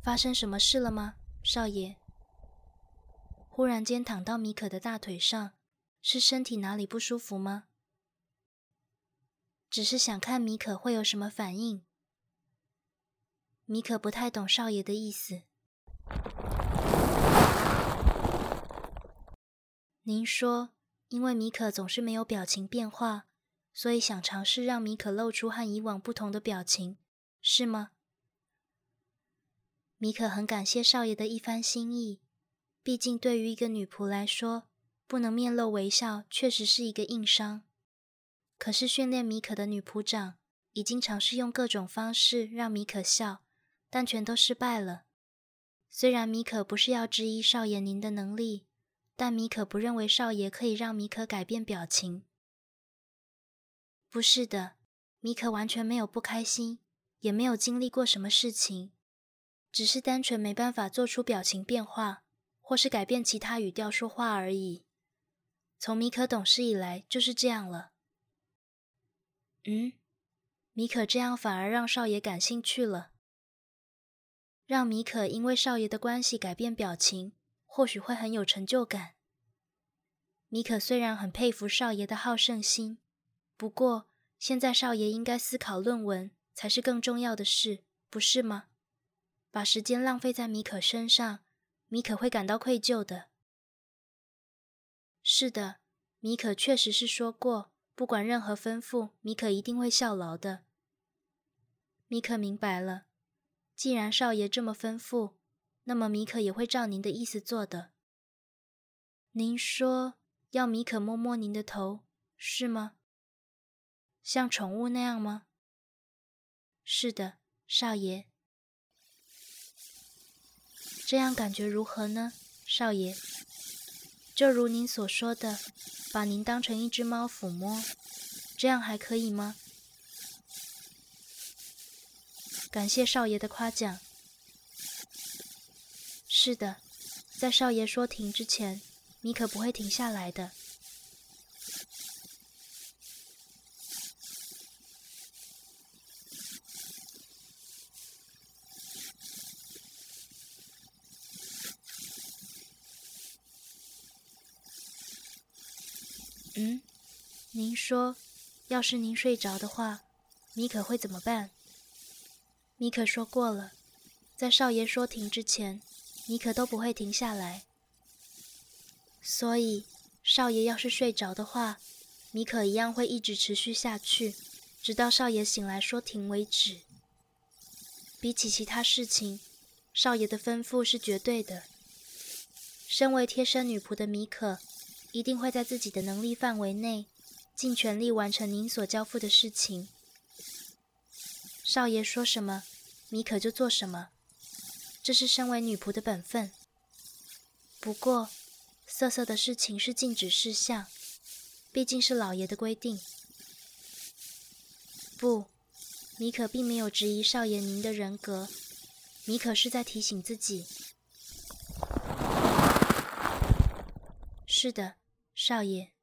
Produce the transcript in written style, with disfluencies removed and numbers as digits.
发生什么事了吗，少爷？忽然间躺到米可的大腿上，是身体哪里不舒服吗？只是想看米可会有什么反应。米可不太懂少爷的意思。您说，因为米可总是没有表情变化，所以想尝试让米可露出和以往不同的表情，是吗？米可很感谢少爷的一番心意，毕竟对于一个女仆来说，不能面露微笑确实是一个硬伤。可是训练米可的女仆长已经尝试用各种方式让米可笑，但全都失败了。虽然米可不是要质疑少爷您的能力，但米可不认为少爷可以让米可改变表情。不是的，米可完全没有不开心，也没有经历过什么事情，只是单纯没办法做出表情变化，或是改变其他语调说话而已。从米可懂事以来就是这样了。米可这样反而让少爷感兴趣了。让米可因为少爷的关系改变表情，或许会很有成就感。米可虽然很佩服少爷的好胜心，不过现在少爷应该思考论文才是更重要的事，不是吗？把时间浪费在米可身上，米可会感到愧疚的。是的，米可确实是说过，不管任何吩咐，米可一定会效劳的。米可明白了，既然少爷这么吩咐，那么米可也会照您的意思做的。您说要米可摸摸您的头，是吗？像宠物那样吗？是的，少爷。这样感觉如何呢，少爷？就如您所说的，把您当成一只猫抚摸，这样还可以吗？感谢少爷的夸奖。是的，在少爷说停之前，米可不会停下来的。您说，要是您睡着的话，米可会怎么办？米可说过了，在少爷说停之前，米可都不会停下来。所以，少爷要是睡着的话，米可一样会一直持续下去，直到少爷醒来说停为止。比起其他事情，少爷的吩咐是绝对的。身为贴身女仆的米可，一定会在自己的能力范围内，尽全力完成您所交付的事情。少爷说什么，米可就做什么，这是身为女仆的本分。不过，色色的事情是禁止事项，毕竟是老爷的规定。不，米可并没有质疑少爷您的人格，米可是在提醒自己。是的，少爷。